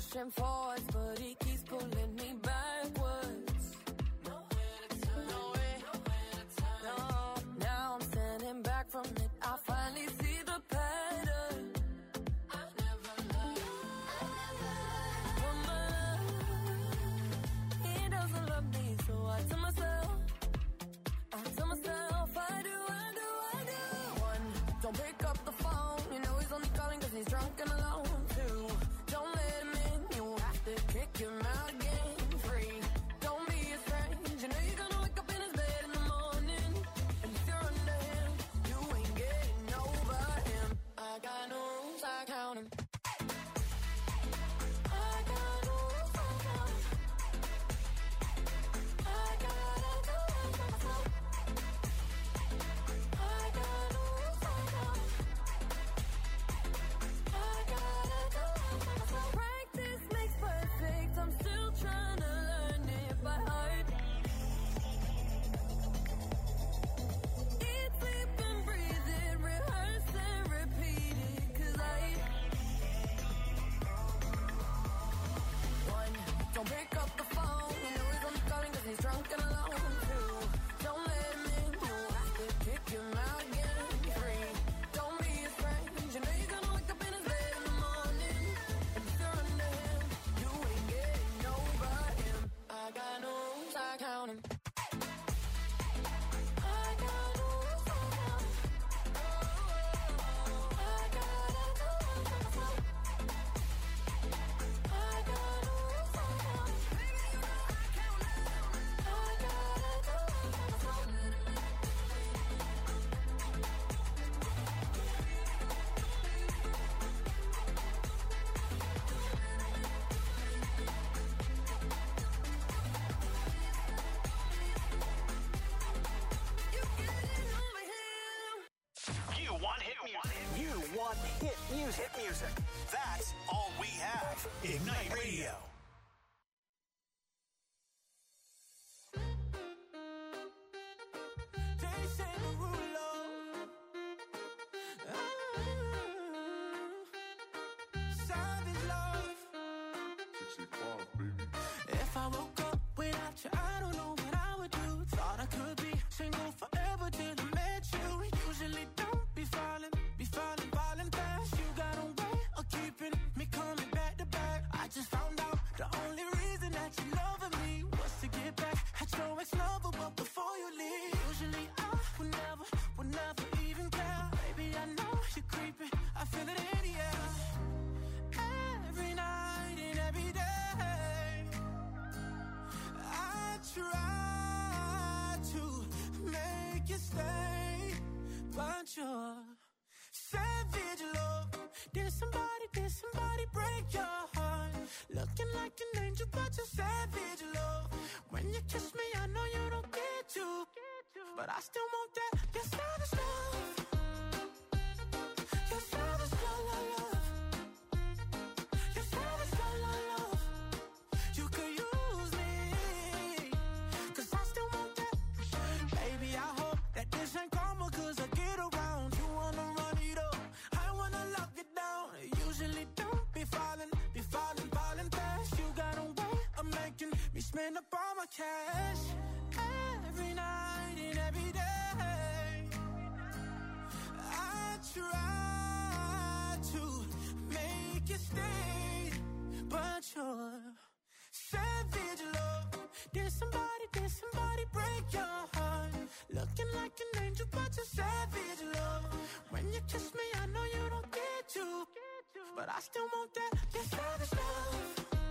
pushing forwards, but he keeps pulling me backwards. Nowhere to turn, nowhere to turn. No, now I'm standing back from it. I finally see the pattern. I never loved. For my love, he doesn't love me, so I tell myself, I do. One, don't pick up the phone. You know he's only calling 'cause he's drunk and alone. Two, don't let him in. You have to kick him out again. Three, don't be a strange. You know you're gonna wake up in his bed in the morning. And if you're under him, you ain't getting over him. I got no rules, I count him. I got no rules, I count him. I gotta do it myself. I got no rules, I count him. I gotta do it myself. Practice makes perfect. I'm still trying to learn it by heart. Eat, sleep, and breathe it. Rehearse and repeat it. 'Cause one, don't pick up the phone. You know he's only calling 'cause he's drunk and alone. Two, don't let him in. You have to kick him out again. Three, don't be a strange. You know you're gonna wake up in his bed in the morning. And if you're under him, you ain't getting over him. I got no rules, I count him. I got no rules, I count him. I gotta do it myself. I got no rules, I count him. Baby, you know I count him. I gotta do it myself. You getting over him. You want hit music. You want hit music. Hit music. That's all we have. Ignite Radio. If I woke up without you, I don't know what I would do. Thought I could be single forever till I met you. Usually don't be falling fast. You got a way of keeping me coming back to back. I just found out the only reason that you loving me was to get back at your ex-lover, but before you leave, usually I would never even care. Baby, I know you're creeping, I feel it in the air. Every night and every day, I try to make you stay, but you're savage love. Did somebody break your heart? Looking like an angel, but you're savage love. When you kiss me, I know you don't get to, but I still want that. You're savage love. You're savage love, love. You're savage love, love. You could use me, 'cause I still want that. Baby, I hope that this ain't karma, 'cause I get around. You wanna run it up, I wanna lock it down. Usually don't be falling fast. You got a way of making me spend up all my cash. Every night and every day, I try to make you stay, but you're savage love. Did somebody break your heart? Looking like an angel, but you're savage love. When you kiss me, I know you don't get to, but I still want that. You're savage love.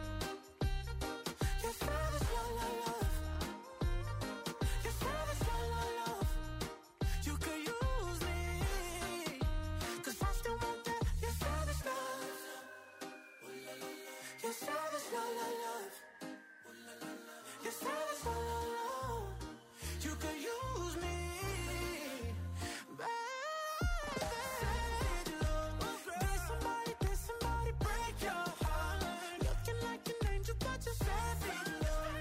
You're savage love, love. You're savage love, love. You could use me, 'cause I still want that. You're savage love. You're savage love, love. You're savage love, love. You could use me, baby. Savage love. Did somebody break your heart? Looking like an angel, but you're savage love.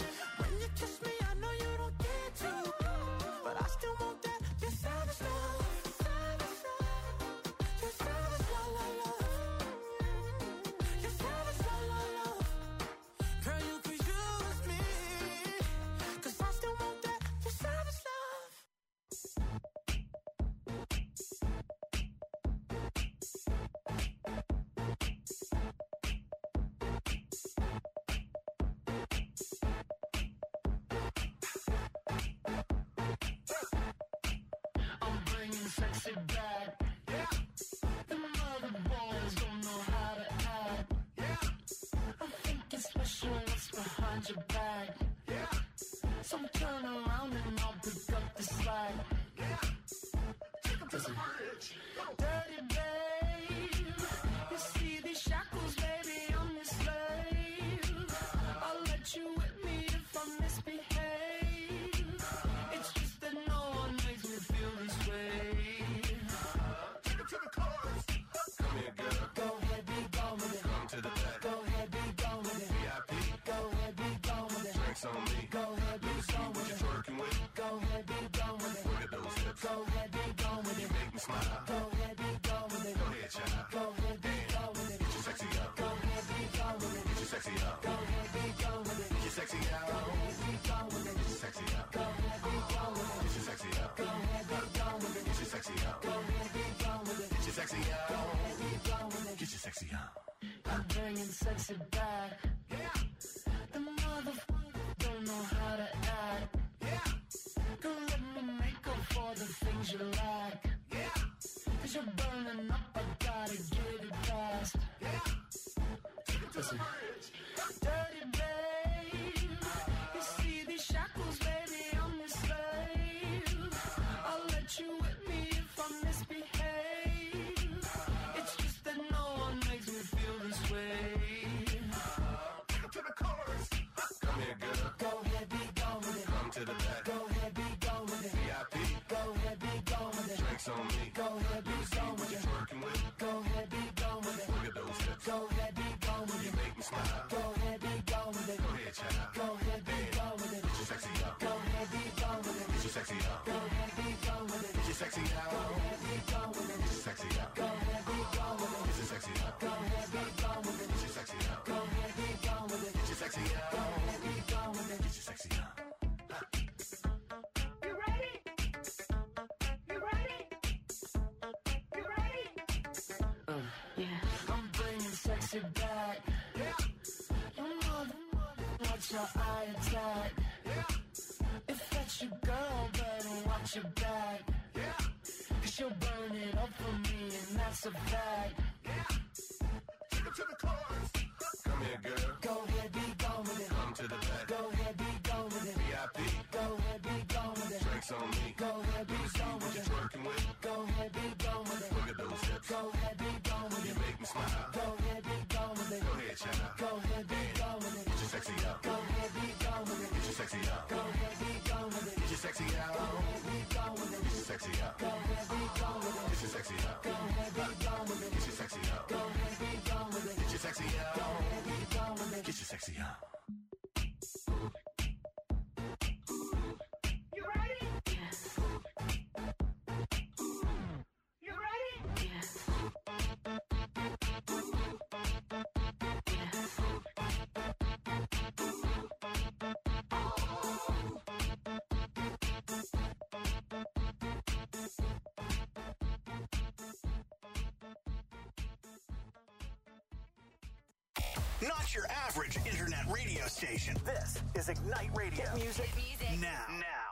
sexy back. Yeah. The mother boys don't know how to act. Yeah. I think it's special what's behind your back. Yeah. So turn around and I'll pick up the slack. Yeah. Take him to the bridge. Dirty babe. You see these shackles, baby, I'm your slave. I'll let you whip me if I misbehave. It's just that no one makes me feel this way. Take him to the chorus. Come here, girl. Go ahead, be gone with it. Come to the back. Go ahead, be gone with it. VIP. Go ahead, be gone with it. Drinks on me. Go ahead, be gone with it. Working with. Go ahead, be gone with it. Look at those hips. Go ahead, be gone with it. You make me smile. Go ahead, be gone with it. Go ahead, child. Go ahead, be gone with it. Get your sexy out. Go ahead, be gone with it. Get your sexy out. Go ahead, be gone with it. Get your sexy out. Go ahead, be gone with it. Get your sexy out. Go ahead, be gone with it. Get your sexy out. Go ahead, be gone with it. Get your sexy out. Go ahead, be gone with it. Get your sexy out. Go ahead, be gone with it. Get your sexy out. I'm bringing sexy back. Yeah. The motherfucker don't know how to act. Yeah. Go let me make up for the things you lack. Yeah. Cause you're burning up, I gotta get it fast. Yeah. Listen. Dirty babe. You see these shackles, baby, I'm your slave. I'll let you whip me if I misbehave. It's just that no one makes me feel this way. Take him to the chorus. Come here, girl. Go ahead, be gone with it. Come to the back. Go ahead, be gone with it. VIP. Go ahead, be gone with it. Drinks on me. Go ahead, be gone with it. Working with. Go ahead, be gone with it. Look at those hips. Go ahead, be gone with it. You make me smile. Go ahead, be gone with it. Go ahead, child. Go ahead, be gone with it. Get your sexy out. Go ahead, be gone with it. Get your sexy out. Go ahead, be gone with it. Get your sexy out. Go ahead, be gone with it. Get your sexy out. Go ahead, be gone with it. Get your sexy out. Go ahead, be gone with it. Get your sexy out. Go ahead, be gone with it. Get your sexy out. Go ahead, be gone with it. Get your sexy out. You ready? You ready? You ready? Yeah. I'm bringing sexy back. Yeah. You mother, watch your eye attack. Yeah. If that's your girl, better watch your back. Yeah. Cause she'll burn it up for me, and that's a fact. Yeah. Take her to the chorus. Come here, girl. Go ahead, be gone with it. Come to the back. Go ahead, be gone with it. VIP. Go ahead, be gone with it. Drinks on me. Go ahead, be gone with it. Working with. Go ahead, be gone with it. Look at those hips. Go ahead, be gone with it. You make me smile. Go ahead, be gone with it. Go ahead, child. Go ahead, be gone with it. Get your sexy out. Go ahead, be gone with it. Get your sexy out. Go ahead, be gone with it. Get your sexy out. Go ahead, be gone with it. Get your sexy out. Go ahead, be gone with it. Get your sexy out. Go ahead, be gone with it. Get your sexy out. Go ahead, be gone with it. Get your sexy out. Go ahead, be gone with it. Get your sexy out. You ready? You ready? Not your average internet radio station. This is Ignite Radio. Hit music, now.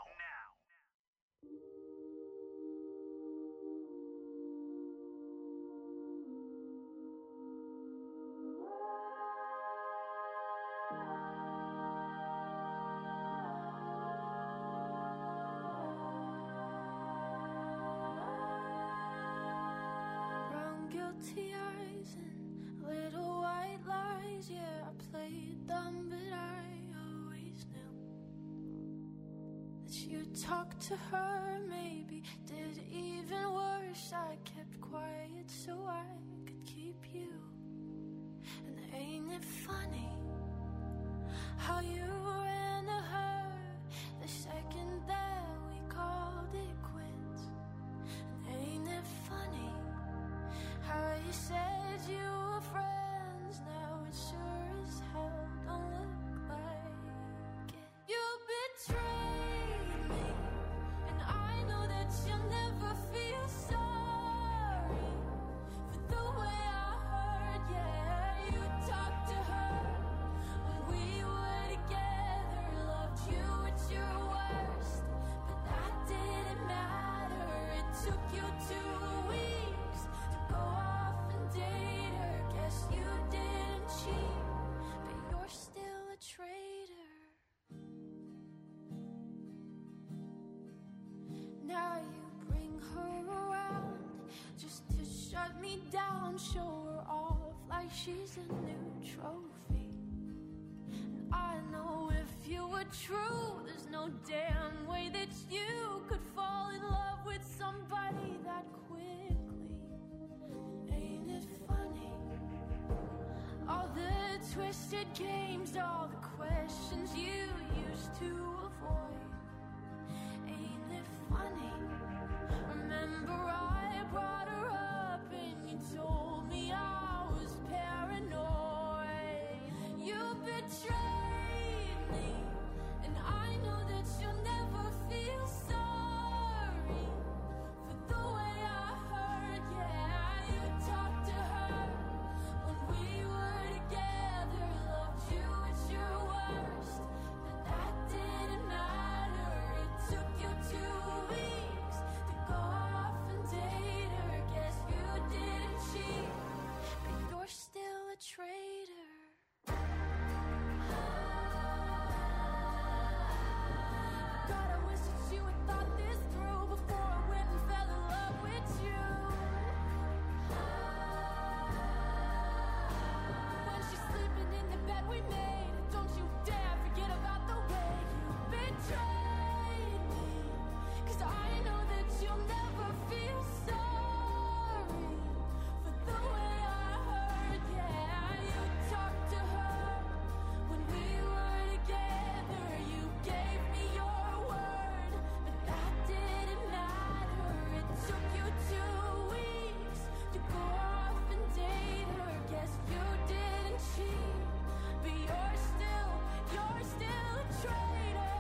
Brown guilty eyes and little white lies. Yeah, I played dumb, but I always knew that you talked to her. Maybe did even worse. I kept quiet so I could keep you. And ain't it funny how you ran to her the second that we called it quits? And ain't it funny how you said you were friends? Now it sure as hell don't look like it. You betrayed me, and I know that you'll never feel sorry for the way I hurt. Yeah, you talked to her when we were together. her around just to shut me down, show her off like she's a new trophy. And I know if you were true, there's no damn way that you could fall in love with somebody that quickly. Ain't it funny? All the twisted games, all the questions you used to avoid. Ain't it funny? Remember I brought her up and you told me I was paranoid. You betrayed me, and I know that you'll never feel sorry for the way I hurt. Yeah, you talked to her when we were together, loved you at your worst, but that didn't matter. It took you 2 weeks to go off and date her. Guess you didn't cheat, but you're still a traitor. God, I wish that you had thought this through before I went and fell in love with you. When she's sleeping in the bed we made, don't you dare forget about the way you betrayed me. 'Cause I know that you'll never feel sorry for the way I hurt. Yeah, you talked to her when we were together. You gave me your word, but that didn't matter. It took you 2 weeks to go off and date her. Guess you didn't cheat, but you're still a traitor.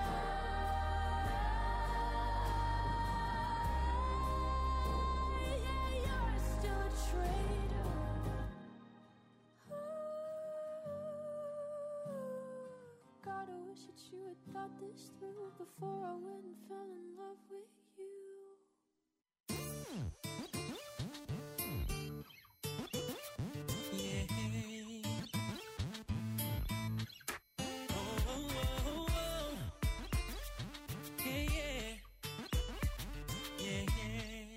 Yeah, you're still a traitor. God, I wish that you had thought this through before I went and fell in love with you. Yeah. Oh, oh, oh, oh. Yeah, yeah. Yeah, yeah.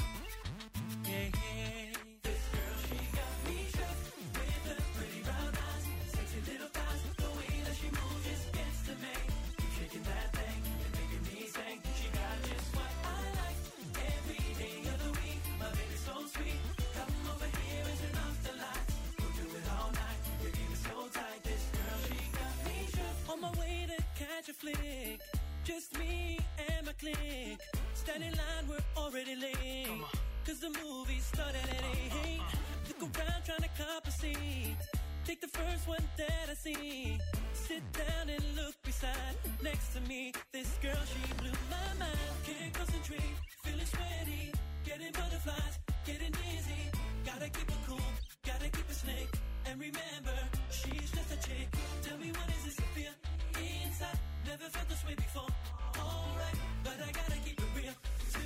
Yeah, yeah. This girl, she got me shook with her pretty brown eyes, sexy little thighs, the way that she moves just gets to me. Keep shaking that thing and making me sing. She got just what I like every day of the week. My baby's so sweet. Come over here and turn off the lights. We'll do it all night. Your game is so tight. This girl, she got me shook. On my way to catch a flick, just me and my clique. Standing in line, we're already late. 'Cause the movie started at 8. Look around trying to cop a seat. Take the first one that I see. Sit down and look beside. Next to me, this girl, she blew my mind. Can't concentrate, feeling sweaty. Getting butterflies, getting dizzy. Gotta keep it cool, gotta keep it slick. And remember, she's just a chick. Tell me, what is this I feel inside? Never felt this way before. Alright, but I gotta keep it real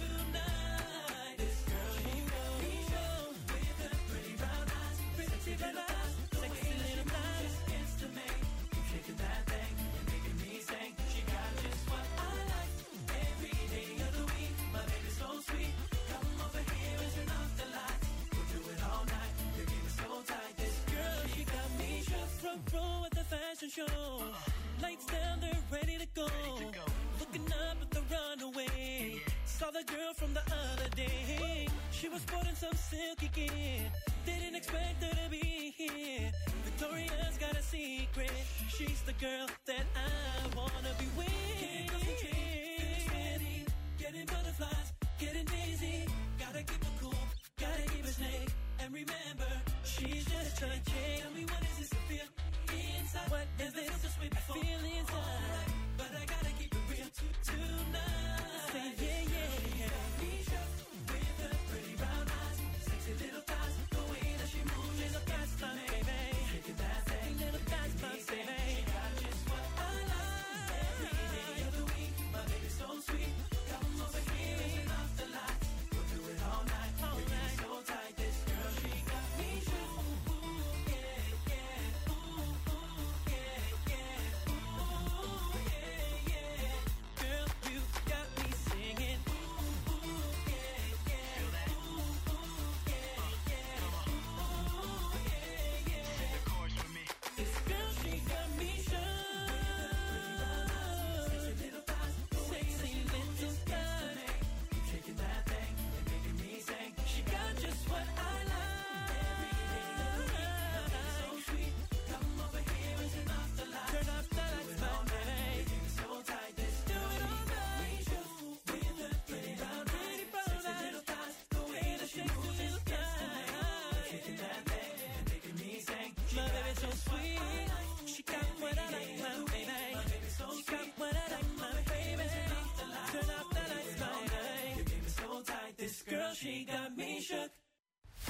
tonight. This girl, she got me shook with her pretty brown eyes, sexy little thighs, sexy little thighs just gets to me. Keep shaking that thing and making me sing. She got just what I like every day of the week. My baby's so sweet. Come over here and turn off the lights. We'll do it all night. Your game is so tight. This girl, she got me shook. Front row at the fashion show. Lights down, they're ready to go. Looking up at the runaway. Saw the girl from the other day. She was sporting some silky gear. Didn't expect her to be here. Victoria's got a secret. She's the girl that I wanna be with. Can't concentrate, feeling steady. Getting butterflies, getting dizzy. Gotta keep it cool, gotta keep it slick. And remember, she's just a chick. Tell me, what is this I feel inside? What is this I feel inside? But I gotta keep it real tonight. Say yeah, yeah, yeah. Me shook with her pretty brown eyes, sexy little thighs, the way that she moves is a fast line, baby. Shaking that thing, little fast line, baby. She got just what I like every day of the week. My baby's so sweet. Come over here and turn off the lights. We'll do it all night. Your game is so tight. This girl, she got me shook.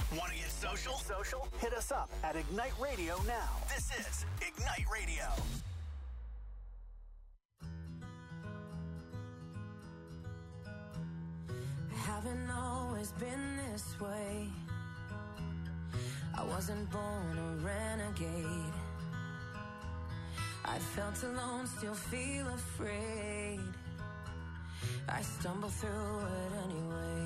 Want to get social? Hit us up at Ignite Radio now. This is Ignite Radio. Haven't always been this way. I wasn't born a renegade. I felt alone, still feel afraid. I stumble through it anyway.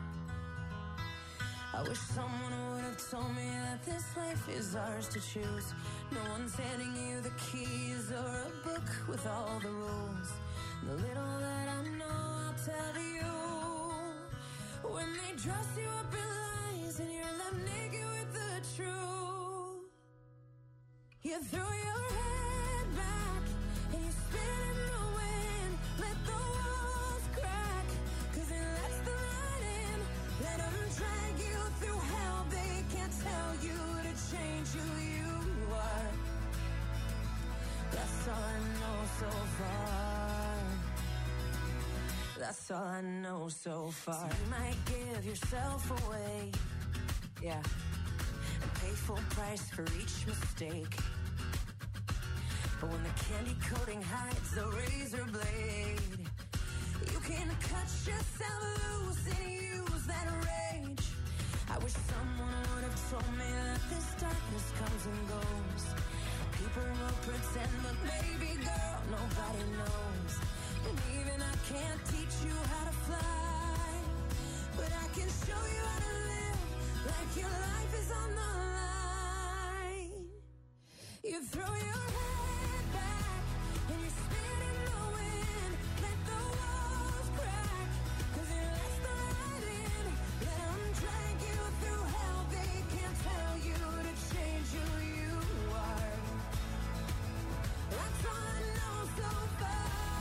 I wish someone would have told me that this life is ours to choose. No one's handing you the keys or a book with all the rules. The little that I know, I'll tell you. When they dress you up in lies and you're left naked with the truth, you throw your head back and you spin in the wind. Let the walls crack, 'cause it lets the light in. Let them drag you through hell. They can't tell you to change who you are. That's all I know so far. That's all I know so far. So you might give yourself away, yeah, and pay full price for each mistake. But when the candy coating hides the razor blade, you can cut yourself loose and use that rage. I wish someone would have told me that this darkness comes and goes. People will pretend, but baby girl, nobody knows. And even I can't teach you how to fly, but I can show you how to live like your life is on the line. You throw your head back and you spin in the wind. Let the walls crack, 'cause it lets the light in. Let them drag you through hell. They can't tell you to change who you are. That's all I know so far.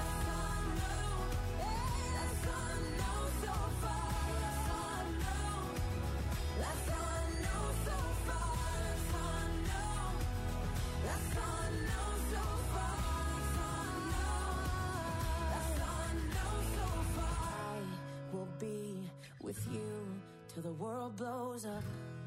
With you till the world blows up.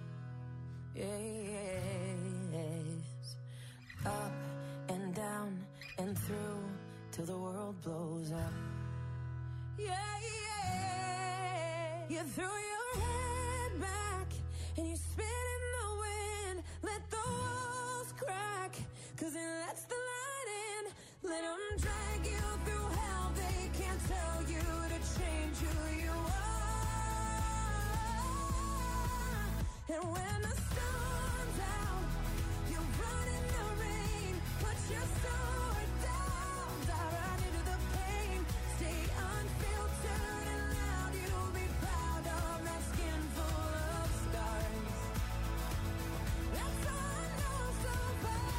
Yes. Up and down and through till the world blows up. Yeah, yeah. You throw your head back and you spin in the wind. Let the walls crack, 'cause it lets the light in. Let them drag you through hell. They can't tell you to change who you are. And when the sun's out, you run in the rain. Put your sword down, dive right into the pain. Stay unfiltered and loud. You'll be proud of that skin full of scars. That's all I know so far.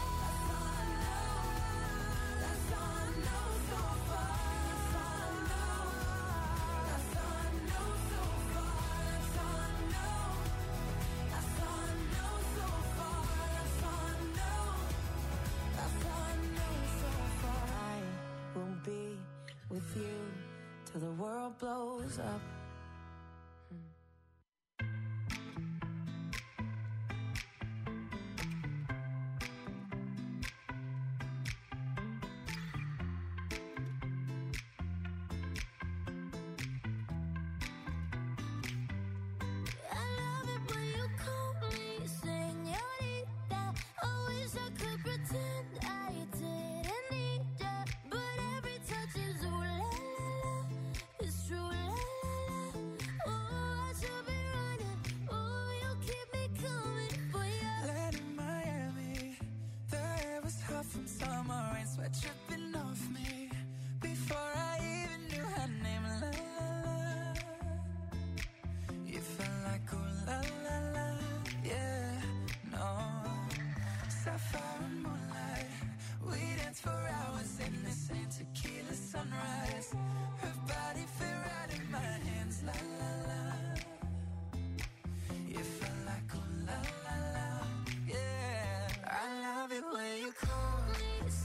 That's all I know so far. That's all I know. That's all I know so far. That's all I know. That's all I know so far. That's all I know. That's all I know so far. I will be with you till the world blows up. I love it when you call me señorita. I wish I could pretend I didn't need ya, but every touch is ooh la la la. It's true la la la. Oh, I should be running. Oh, you keep me coming for ya. Land in Miami, the air was hot from summer rain, sweat dripping off me before I even knew her name. La la la, you felt like ooh la la la, yeah, no. Sapphire and moonlight, we danced for hours in the same tequila sunrise. Her body fit right in my hands, la la la. You felt like ooh la la la, yeah. I love it when you call me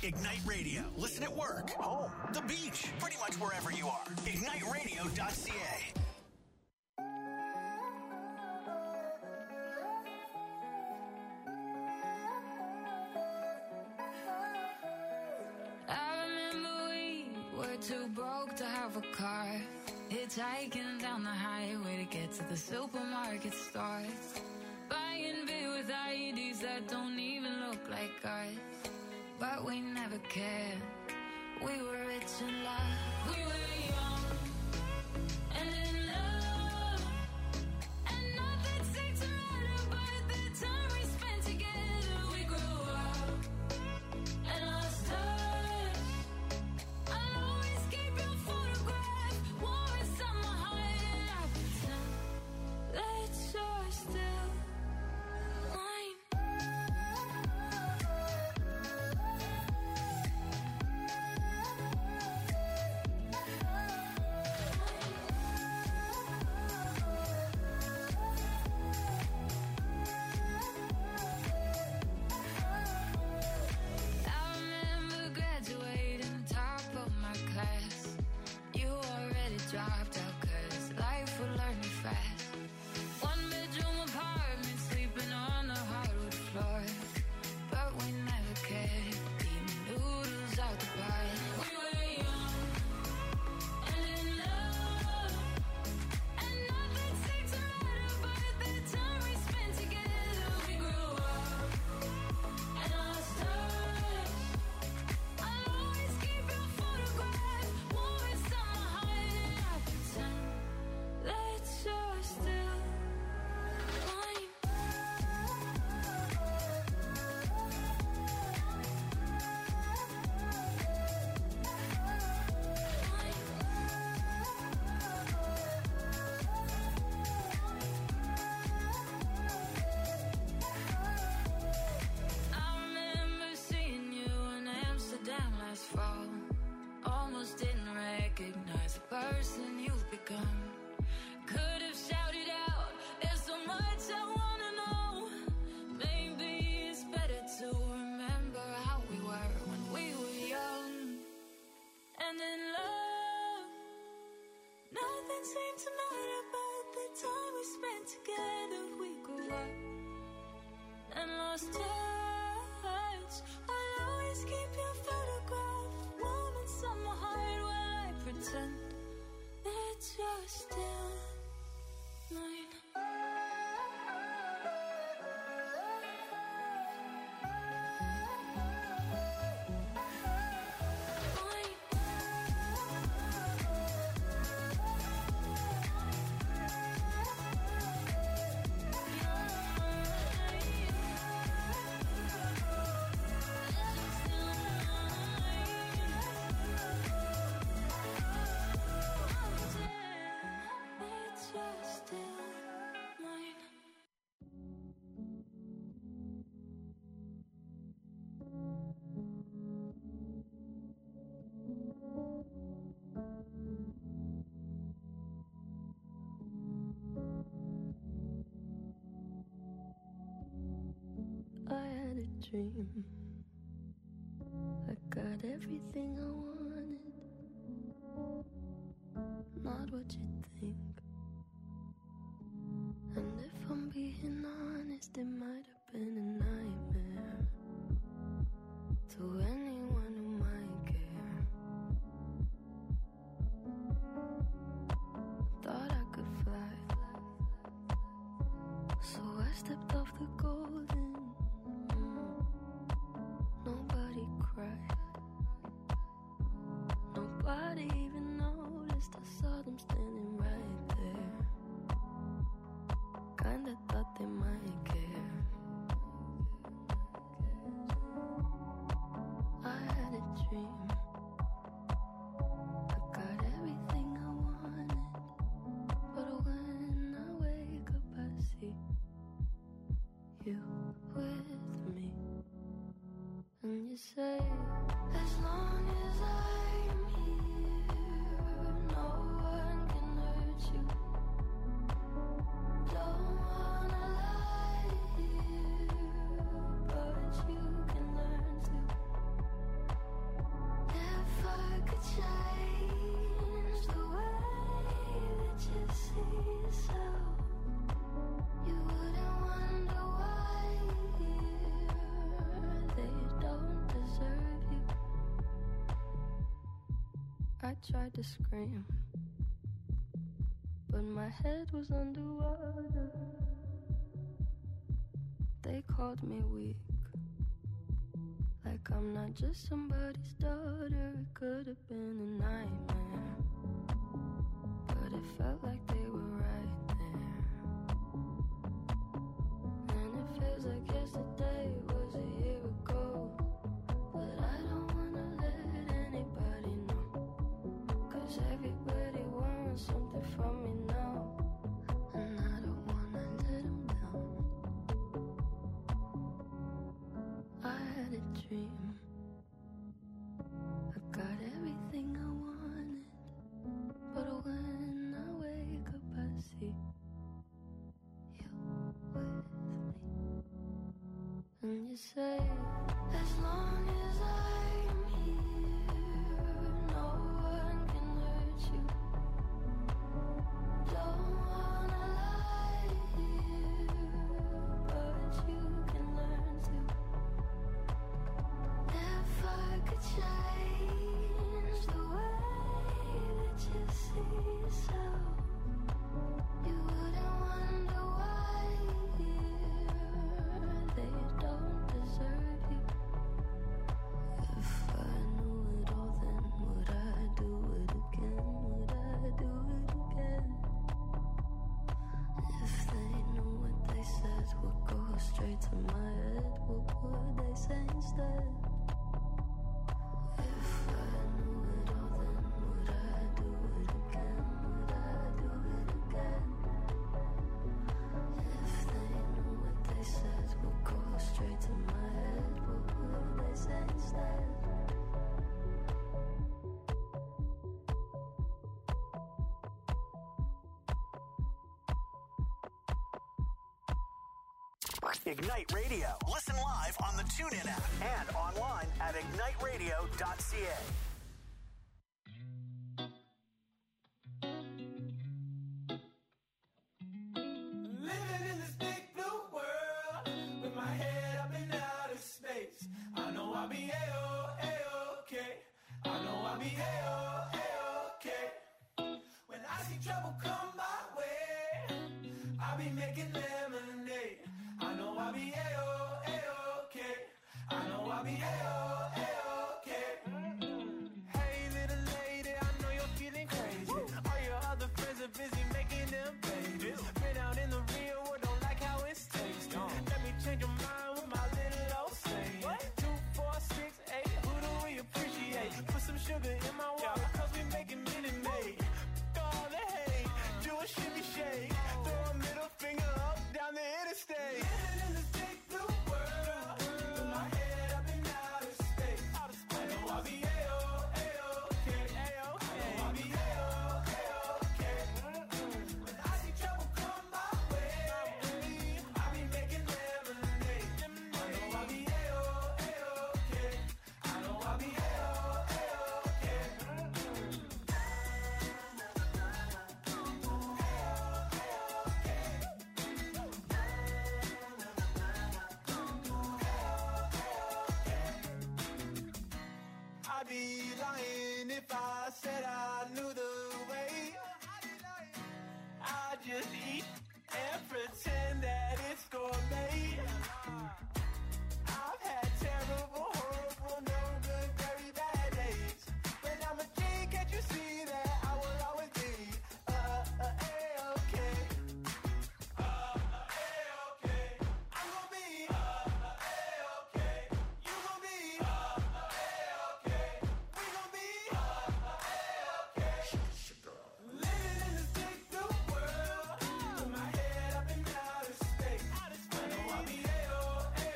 Ignite Radio. Listen at work, home, the beach, pretty much wherever you are. IgniteRadio.ca. I remember we were too broke to have a car. Hitchhiking down the highway to get to the supermarket store. Buying beer with IEDs that don't even look like ours. But we never cared. We were rich in love. We were young and in love. And nothing seemed to matter but the time we spent together. We grew up and lost touch. I'll always keep your photograph warm inside my heart. And I pretend that you're still mine. I remember graduating top of my class. You already dropped out 'cause life will learn you fast. One bedroom apartment, sleeping on the hardwood floor. But we never cared, eating noodles out the pot. We were young and in love. And nothing seemed to matter but the time we spent together. We grew up and lost touch. I'll always keep your photograph warm inside my heart. And I pretend that you're still mine. I remember seeing you in Amsterdam last fall. Almost didn't recognize the person you've become. Could have shouted out, there's so much I wanna know. Maybe it's better to remember how we were when we were young and in love. Nothing seemed to matter but the time we spent together. We grew up and lost touch. I'll always keep your photograph warm inside my heart while I pretend that you're still mine. I had a dream. I got everything I wanted. Not what you think. And if I'm being honest, it might have been a nightmare to anyone who might care. Thought I could fly, so I stepped off the golden. Nobody cried. Nobody even noticed. I saw them standing right there. Kinda thought they might care. I had a dream. I got everything I wanted. But when I wake up, I see you with me. And you say, as long as I'm here, no one can hurt you. Don't wanna lie here, but you can learn to. could change the way that you see yourself, you wouldn't wonder why they don't deserve you. I tried to scream, but my head was underwater. They called me weak, like I'm not just somebody's daughter. It could have been a nightmare, but it felt like they were right there. And it feels like yesterday was a year ago, but I don't wanna let anybody know, 'cause everybody wants something from me now, and I don't wanna let them down. I had a dream, I got everything I wanted, but when I wake up I see you with me. And you say, as long as I'm here, no one can hurt you. Don't wanna lie here, but you can learn to. If I could change the way that you see yourself, you wouldn't wonder why they don't deserve you. If I knew it all, then would I do it again? Would I do it again? If they knew what they said would go straight to my head, what would they say instead? If I knew it all, then would I do it again? Would I do it again? If they knew what they said would go straight to my head, what would they say instead? Ignite Radio. Listen live on the TuneIn app and online at igniteradio.ca. Living in this big blue world with my head up in outer space. I know I'll be A-okay. I know I'll be A-okay. When I see trouble come my way, I'll be making lemonade. I know I'll be A-okay. I know I'll be A-okay. Hey little lady, I know you're feeling crazy. All your other friends are busy making them babies. Been out in the real world, don't like how it's tasting. Let me change your mind with my little old saying. 2, 4, 6, 8, who do we appreciate? Put some sugar in my water, 'cause we making Minute Maid. All the hate, do a shimmy shake. Throw a middle finger up down the interstate. Living in this big blue world with my head up in outer space. I know I'll be A-okay. I know I'll be A-okay. When I see trouble come my way, I'll be making lemonade. I know I'll be A-okay. I know I'll be A-okay. I'd be lying if I said I knew the way. I just eat and pretend that it's gourmet. I've had terrible, horrible, no good, very bad days. But I'm a G, can't you see that I will always be A-okay. A-okay. I'm gonna be A-okay. You gonna be A-okay. We gonna be A-okay. Living in this big blue world with my head up in outer space. I know I'll be A-okay.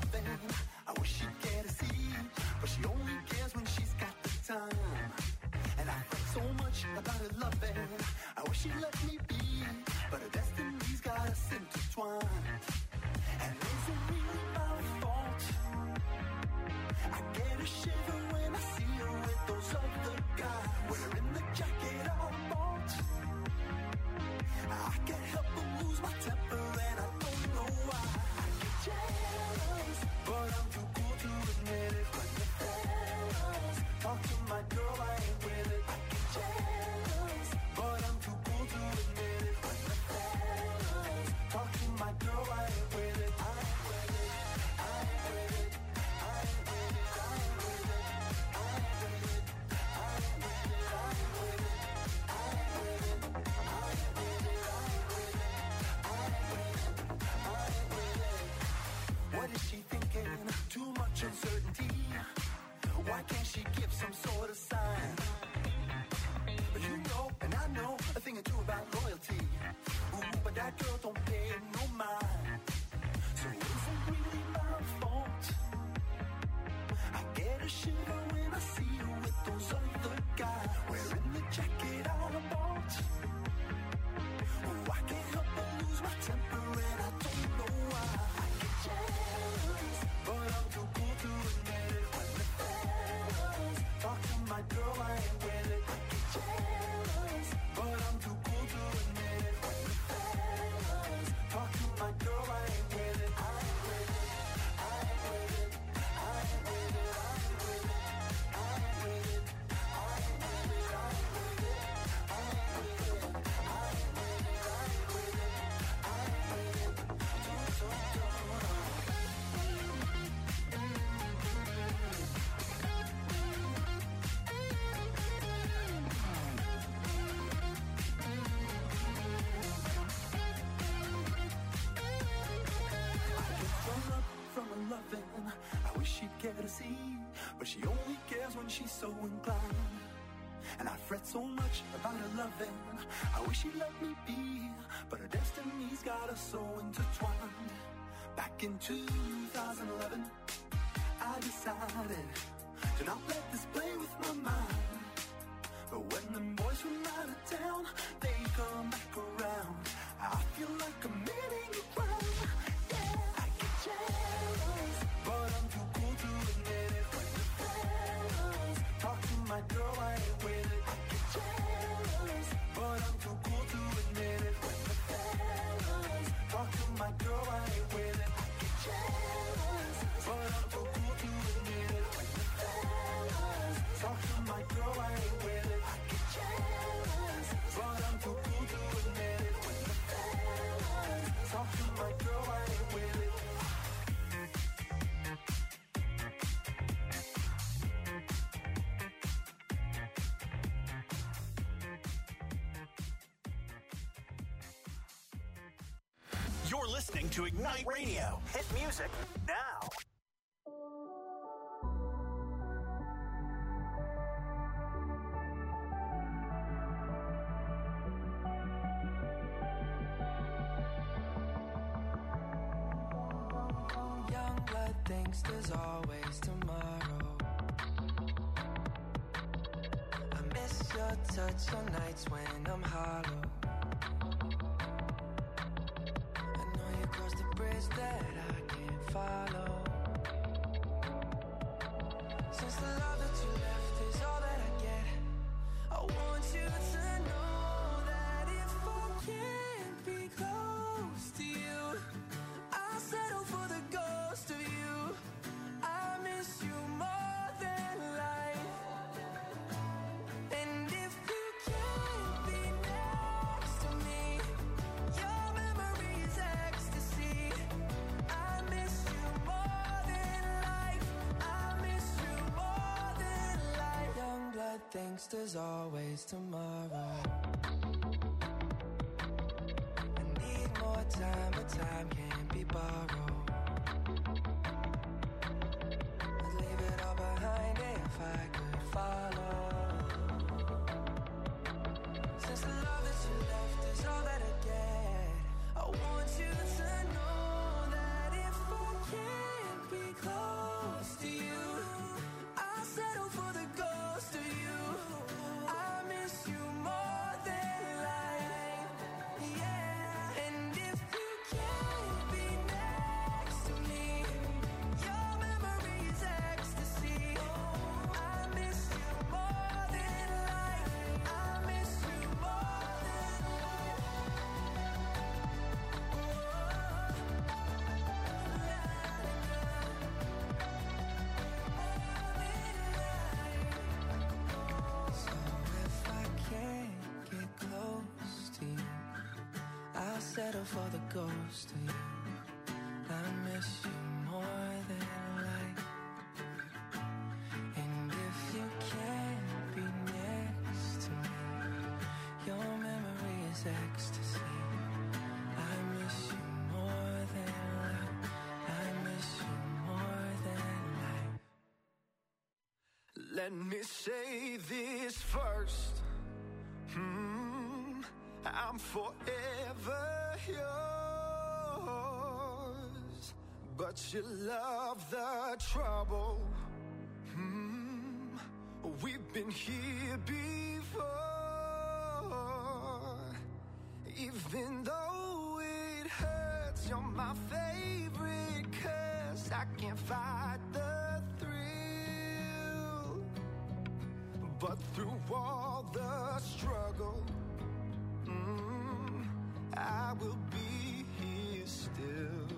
loving. I wish she'd get to see, but she only cares when she's got the time. And I fret so much about her loving. I wish she'd let me be, but her destiny's got us intertwined. And is it really my fault? I get a shiver when I see her with those other guys, wearing the jacket I bought. I can't help but lose my temper and I don't know why. I get jealous, but I'm too cool to admit it. When the fellas talk to my girl, I ain't with it. I get jealous, but I'm too cool to admit it. When the fellas talk to my girl, I ain't with it. I ain't with it. I ain't with it. I ain't with it. I ain't with it. I ain't with it. I ain't with it. I ain't with it. I ain't with it. I ain't with it. What is she thinking? Too much uncertainty. Why can't she give some sort of sign? But you know, and I know a thing or two about loyalty. Ooh, but that girl don't pay no mind. So is it really my fault? I get a shiver when I see you with those other guys, wearing the jacket I bought. Oh, I can't help but lose my temper and I don't know why. I get jealous, but I'm too cool to admit it. When the fellas talk to my girl, I ain't with it. I get jealous, but I'm too cool to admit it. When the fellas talk to my girl, I ain't with it. I ain't with it. I ain't with it. I ain't with it. I ain't with it. I ain't with it. I ain't with it. I ain't with it. I ain't with it. I ain't with it. I ain't with it. I ain't with it. From her loving, I wish she'd care to see, but she only cares when she's so inclined. And I fret so much about her loving. I wish she'd let me be, but her destiny's got us so intertwined. Back in 2011, I decided to not let this play with my mind. But when the boys from out of town, they come back around, I feel like committing a crime. Yeah, I get jealous, but I'm too cool to admit it. When the fellas talk to my girl, I ain't with it. I get jealous, but I'm too cool to admit it. When the fellas talk to my girl, I ain't with it. I get jealous, but I'm too cool to admit it. When the fellas talk to my girl, I ain't with it. I get jealous, but I'm too cool to admit it. When the fellas talk to my girl, I ain't with it. You're listening to Ignite Radio. Hit music now. Young blood thinks there's always tomorrow. I miss your touch on nights when I'm hollow. I know you crossed the bridge that I can't follow. Since the love that you left is all that I get, I want you to know that if I can't be close to you, I'll settle for the ghost of you. I miss you more than life. And if you can't be next to me, your memory is ecstasy. I miss you more than life. I miss you more than life. Young blood thinks there's always tomorrow. I need more time, but time can't be borrowed. I'd leave it all behind if I could follow. Since the love that you left is all that I get, I want you to know that if I can't be settle for the ghost of you. I miss you more than life, yeah. And if you can't be next to me, your memory is ecstasy. I miss you more than life. I miss you more than life. So if I can't get close to you, I'll settle for the ghost of you. I miss you more than life. And if you can't be next to me, your memory is ecstasy. I miss you more than life. I miss you more than life. Let me say this first. I'm forever yours, but you love the trouble. We've been here before. Even though it hurts, you're my favorite curse. I can't fight the thrill, but through all the struggle, I will be here still.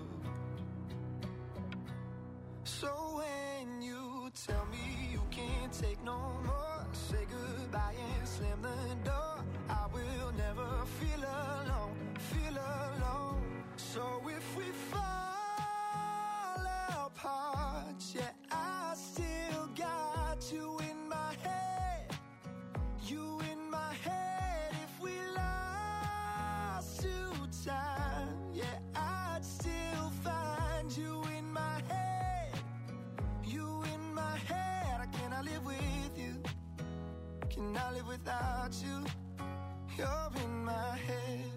So when you tell me you can't take no more, say goodbye and slam the door. I will never feel alone, feel alone. So if we fall apart, yeah, I still got you in my head, you in my head. If we lost to time, yeah, I'd still find you in my head, you in my head. I cannot live with you, cannot live without you. You're in my head.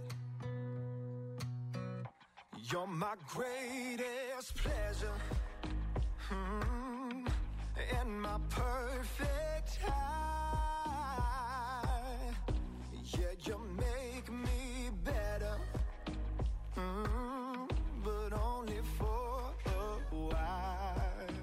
You're my greatest pleasure, and my perfect high. Yeah, you make me better, but only for a while.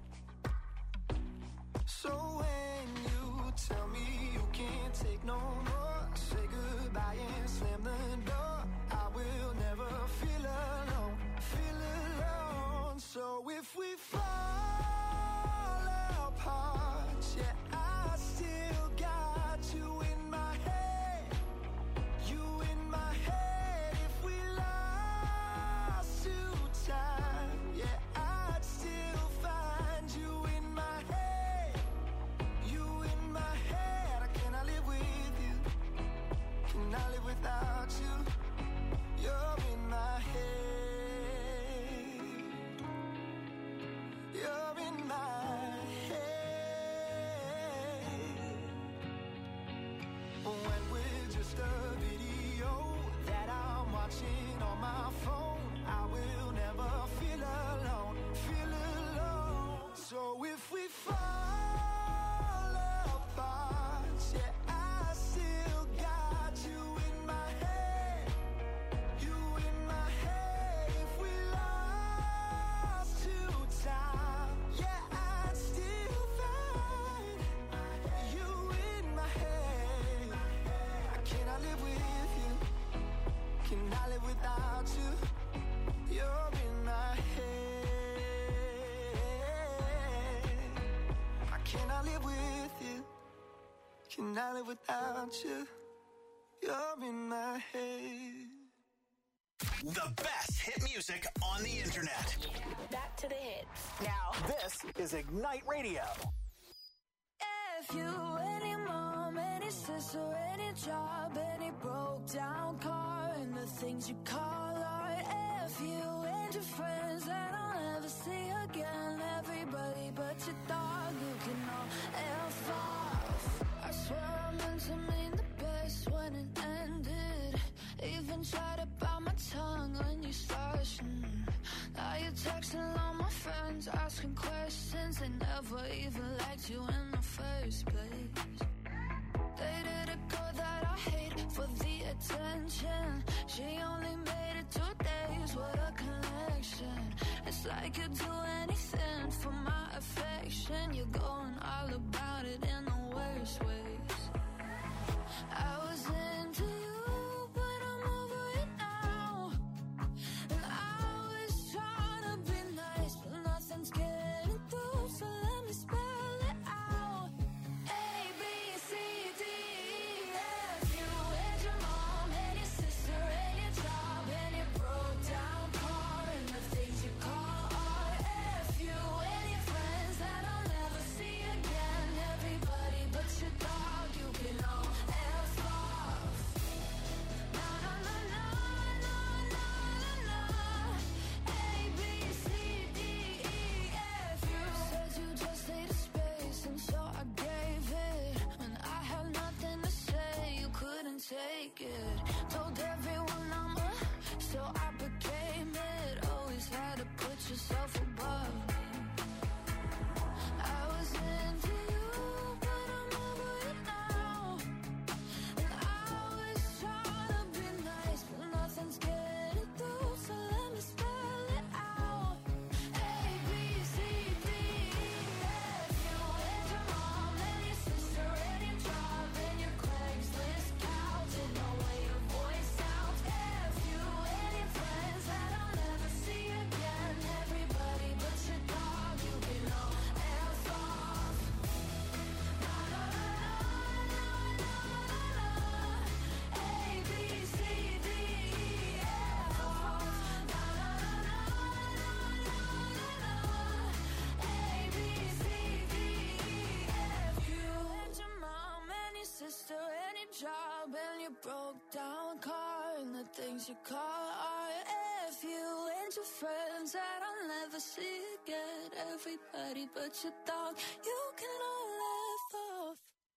So when you tell me you can't take no more, say goodbye and slam the door. I will never feel alone, feel alone. So if we fall apart, yeah, I still got you in my head, you in my head. If we lost to time, yeah, I'd still find you in my head, you in my head. I cannot live with you, cannot live without you. You're in my head, you're in my head. When we're just a video that I'm watching on my phone, I will never feel alone, feel alone. So if we fall apart, yeah, I still got you in my head, you in my head. If we lost to time, yeah, I'd still find you in my head. I cannot live with you, cannot live without you. You're in my head. I cannot live with you, cannot live without you. You're in my head. The best hit music on the internet. Back to the hits. Now, this is Ignite Radio. If you, any mom, any sister, any job, any broke down car, and the things you call art. If you and your friends that I'll never see again, everybody but your dog, you can all F off. I swear I meant to mean the best when it ended. Even tried to bite my tongue when you started. Now you're texting on my my friends asking questions. They never even liked you in the first place. Dated a girl that I hate for the attention. She only made it 2 days, what a connection. It's like you'd do anything for my affection. You're going all about it in the worst ways. I was into you, but I'm over it now. And I was trying to be nice, but nothing's getting through. So let me spell it out. A, B, C, D, E, F. You and your mom and your sister and your job and your broke down car and the things you call art. F you and your friends that I'll never see again. Everybody but your dog, you can all F off. Na na na na na na na. A, B, C, D, E, F. You said you just needed space, and so I gave it. When I had nothing to say, you couldn't take it. Told everyone I'm a, so I became it. Always had to put yourself above me. I was into you, but I'm over it now. And I was trying to be nice, but nothing's getting through. So let me spell it out. A, B, C, D, E, F. You and your mom and your sister and your job and your Craigslist couch. Didn't know where your voice sounds. F you and your friends that I'll never see again. Everybody but your dog, you can all F off. Na na na na na na na. A, B, C, D, E, F off. Na na na na na na na. A, B, C, D, E, F. You and your mom and your sister and your job and your broke down car and the things you call art. F you and your friends that I'll never see again. Everybody but your dog, you can all laugh off.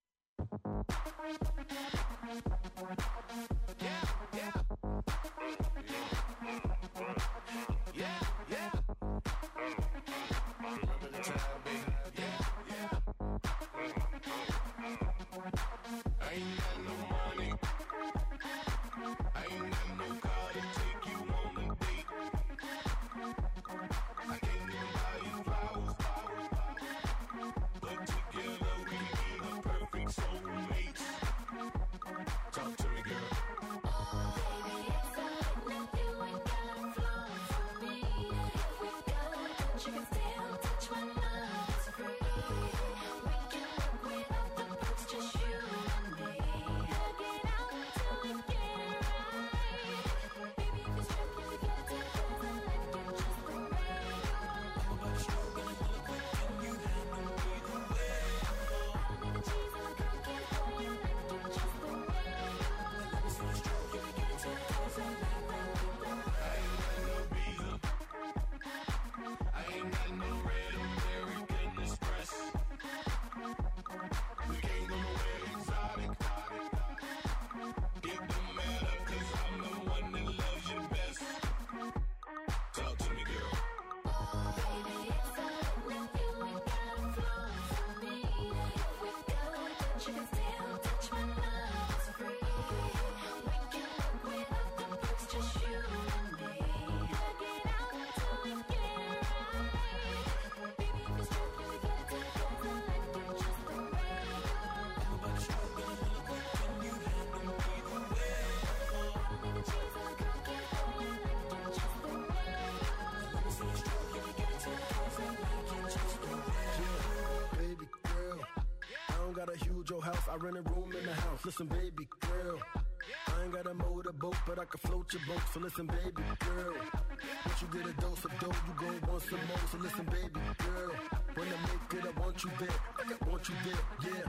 Your house, I rent a room in the house. Listen, baby girl, I ain't got a motorboat, but I can float your boat. So listen, baby girl, once you get a dose of dough, you gon' want some more. So listen, baby girl, when I make it, I want you there. I want you there, yeah.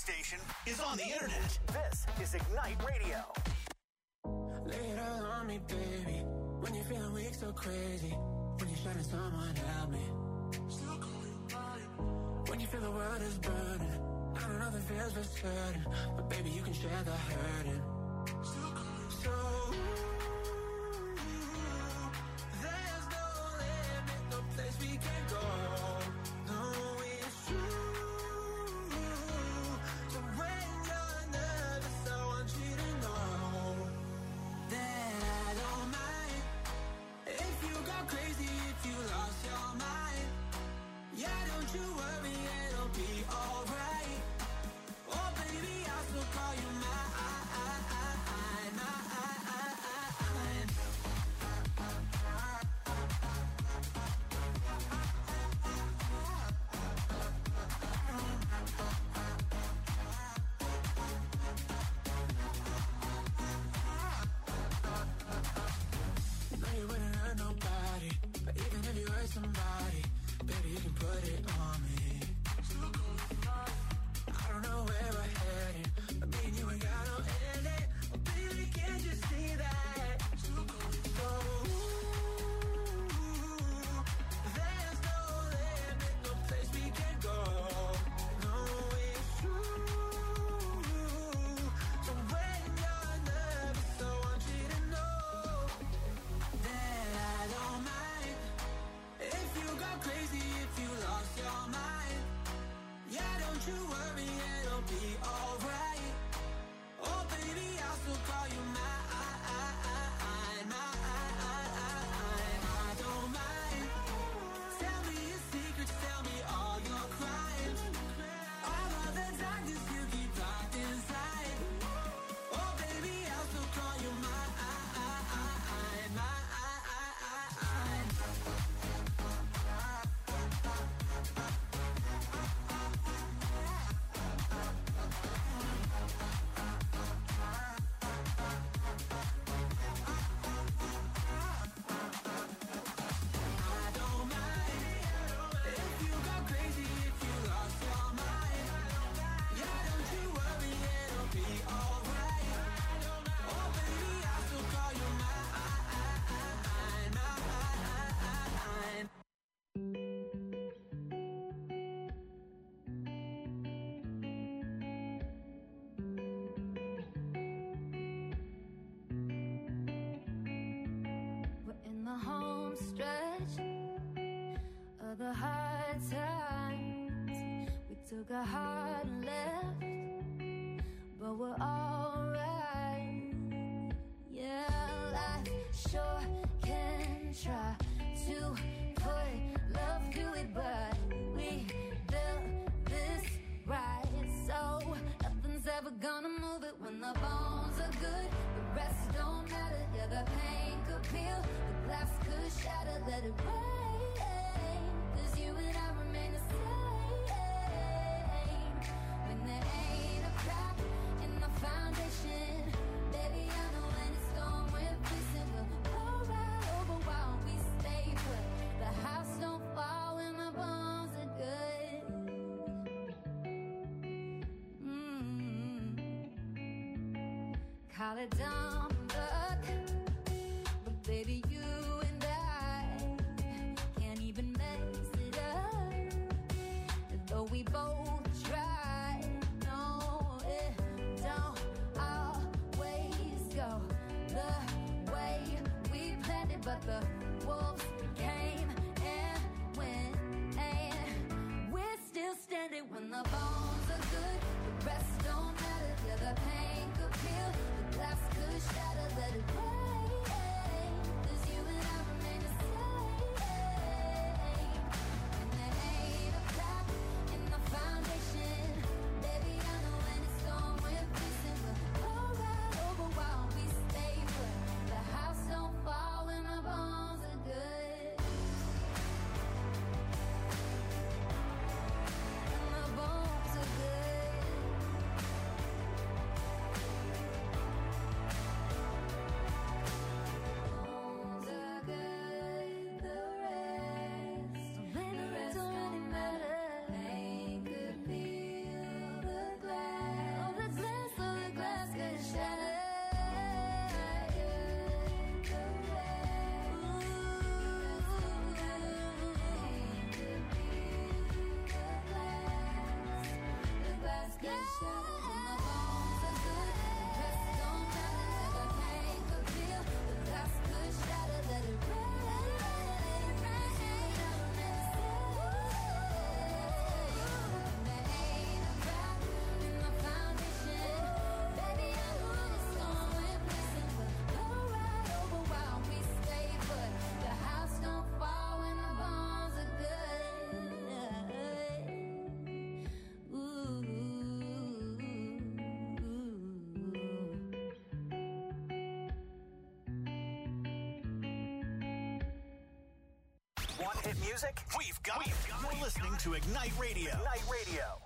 station is on the internet. This is Ignite Radio. Lay it all on me, baby. When you're feeling weak, so crazy. When you're shining, someone help me. Still call you mine. When you feel the world is burning, I don't know if it feels for certain, but baby, you can share the hurting. Still call you so. There's no limit, no place we can go. No, it's true. So when you're nervous, I want you to know that I don't mind if you go crazy, if you lost your mind. Yeah, don't you worry, it'll be alright. Oh baby, I'll still call you mine. You know you wouldn't hurt nobody, but even if you hurt somebody, baby, you can put it on me. I don't know where we're headed, but me and you ain't got no ending. Oh, baby, can't you see that? So, there's no limit, no place we can go. No, it's true. So when you're nervous, I want you to know that I don't mind if you go crazy, if you lost your mind. Yeah, don't you worry, it'll be alright. Oh baby, I'll still call you mine. I don't mind. Tell me your secrets, tell me all your crimes. All of the darkness you keep locked inside. Oh baby, I'll still call you mine. I don't mind if you go crazy, if you lost your mind. Yeah, don't you worry, it'll be alright. Oh baby, I'll still call you mine. We're in the home stretch of the hard times. We took a hard left, but we're alright. Yeah, life sure can try to put love through it, but we built this right, so nothing's ever gonna move it. When the bones are good, the rest don't matter. Yeah, the pain could peel, the glass could shatter. Let it rain, 'cause you and I remain the same. When there ain't a crack in the foundation, baby, I know when it's storm, we're fixing. We'll go right over while we stay put. The house don't fall when the bones are good. Call it dumb luck, but baby, you and I can't even mess it up. Though we both try, no, it don't always go the way we planned it. But the wolves came and went, and we're still standing. When the bones are good, the rest don't matter. Yeah, the pain could peel, the glass could shatter. Let it rain, 'cause you and I remain the same. And there ain't a crack in the foundation, baby, I know when it's storm, we're fixing. We'll go right over while we stay put. The house don't fall when the bones are good. music? We've got it. You're listening to Ignite Radio. Ignite Radio.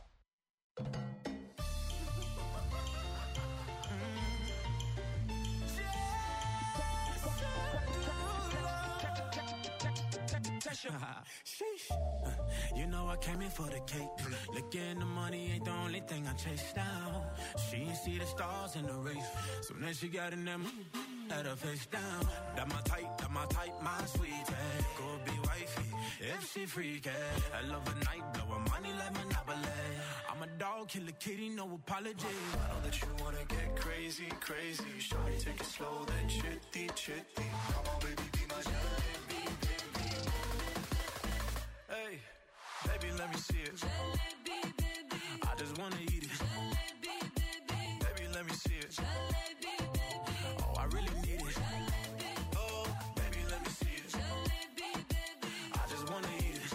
Sheesh. You know I came in for the cake. Looking the money ain't the only thing I chase down. She ain't see the stars in the race. So then she got in them, let her face down. That my type, my sweetie. Go be wifey, if she freaky. I love a night, blow her money like Monopoly. I'm a dog, kill a kitty, no apology. I know that you wanna get crazy, crazy. Shorty, take it slow, then chitty, chitty. Come on, baby, be my jalebi, baby. Hey, baby, let me see it. Jalebi, baby. I just wanna eat it. Jalebi, baby. Baby, let me see it. Jalebi, baby. Oh, I really need it. Jalebi. Oh, baby, let me see it. Jalebi, baby. I just wanna eat it.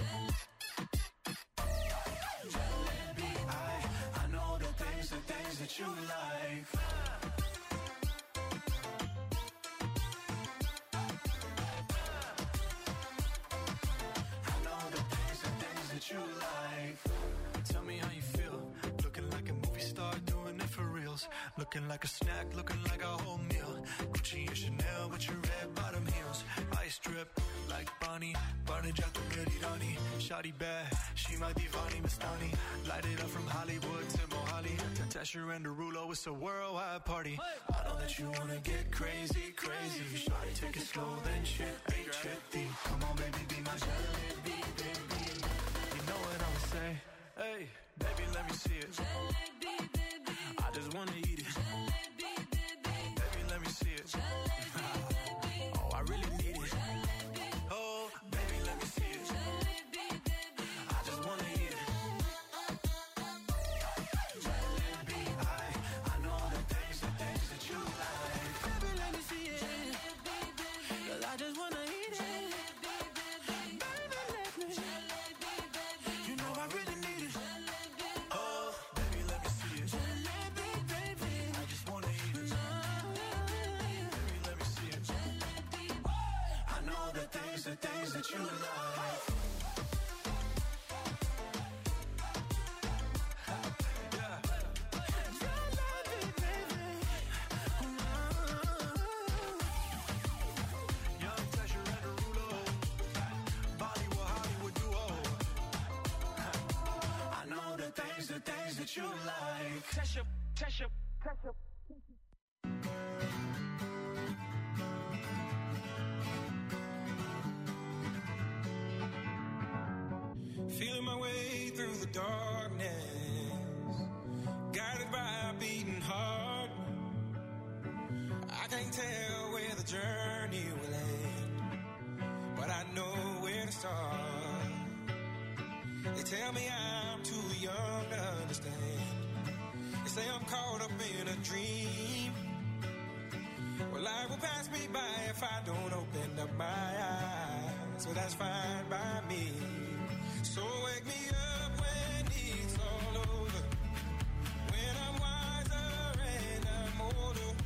Jalebi, I know the things that you like. You like. Tell me how you feel. Looking like a movie star, doing it for reals. Looking like a snack, looking like a whole meal. Gucci and Chanel with your red bottom heels. Ice drip like Bonnie. Barney Jato Merirani. Shawty bad, she might be Vani Mastani. Light it up from Hollywood to Mohali. Tesher and Derulo, it's a worldwide party. I know that you wanna get crazy, crazy. Shawty, take it slow, then chitty, chitty. Come on, baby, be my jalebi, baby. Know what I'ma say? Hey, baby, let me see it. Jalebi, baby. I just wanna eat it. Jalebi, baby. Baby, let me see it. Jalebi. Oh, I really need it. Jalebi. Oh, baby, let me see it. Jalebi, baby. I just wanna eat it. Jalebi, I know the things that you like. Baby, let me see it. Jalebi, baby. 'Cause I just wanna eat it. Jalebi, baby. Baby, let me. Jalebi, baby. You know I really need it. Jalebi. Oh, baby, let me see it. Jalebi, baby. I just wanna eat it. Baby, let me see it. Jalebi. I know the things that you like. You like. Tesha. Feeling my way through the darkness, guided by a beating heart. I can't tell where the journey will end, but I know where to start. They tell me I'm too young to understand. They say I'm caught up in a dream. Well, life will pass me by if I don't open up my eyes. So that's fine by me. So wake me up when it's all over, when I'm wiser and I'm older.